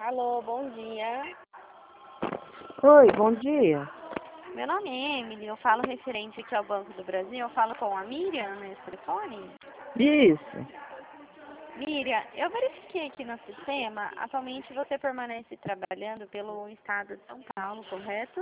Alô, bom dia. Oi, bom dia. Meu nome é Emily, eu falo referente aqui ao Banco do Brasil, eu falo com a Miriam nesse telefone. Isso. Miriam, eu verifiquei aqui no sistema, atualmente você permanece trabalhando pelo estado de São Paulo, correto?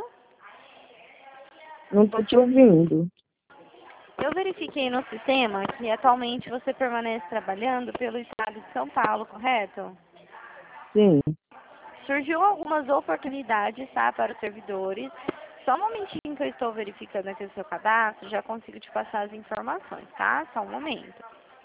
Não estou te ouvindo. Eu verifiquei no sistema que atualmente você permanece trabalhando pelo estado de São Paulo, correto? Sim. Surgiu algumas oportunidades, tá, para os servidores. Só um momentinho que eu estou verificando aqui o seu cadastro, já consigo te passar as informações, tá? Só um momento.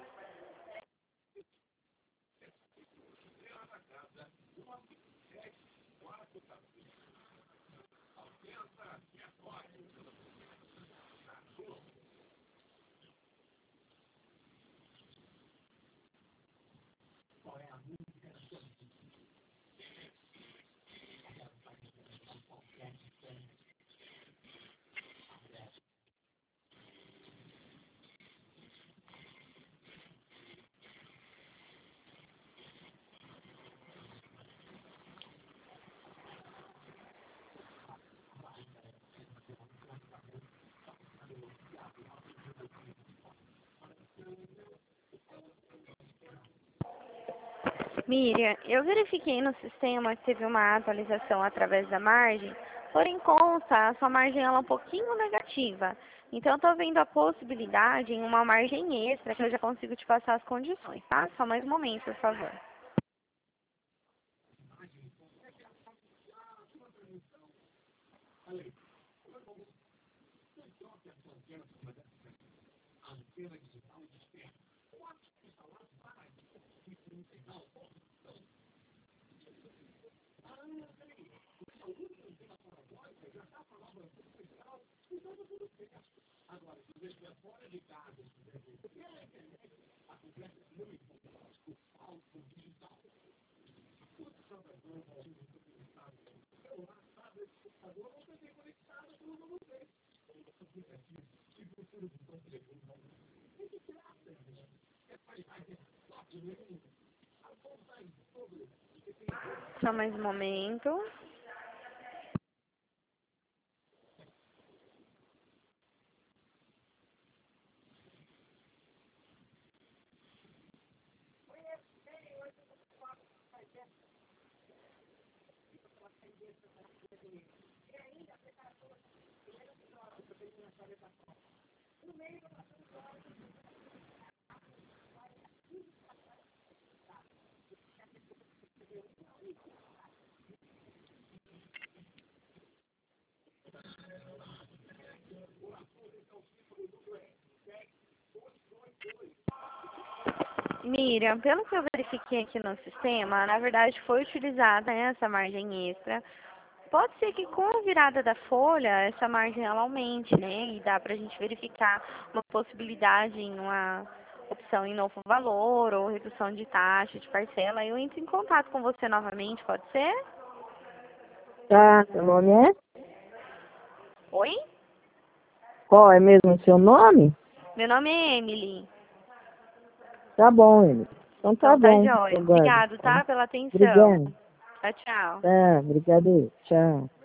Miriam, eu verifiquei no sistema que teve uma atualização através da margem, porém consta, a sua margem ela é um pouquinho negativa. Então, eu estou vendo a possibilidade em uma margem extra, que eu já consigo te passar as condições, tá? Só mais um momento, por favor. Só mais um momento. Miriam, pelo que eu verifiquei aqui no sistema, na verdade foi utilizada essa margem extra. Pode ser que com a virada da folha, essa margem ela aumente, né? E dá para a gente verificar uma possibilidade em uma opção em novo valor ou redução de taxa, de parcela. Eu entro em contato com você novamente, pode ser? Tá, seu nome é? Oi? Qual é mesmo o seu nome? Meu nome é Emily. Tá bom, Emily. Então tá Então tá bom, jóia. eu guardo. Obrigado, tá? Pela atenção. Obrigado. Tchau, tchau. Tá, obrigado. Tchau.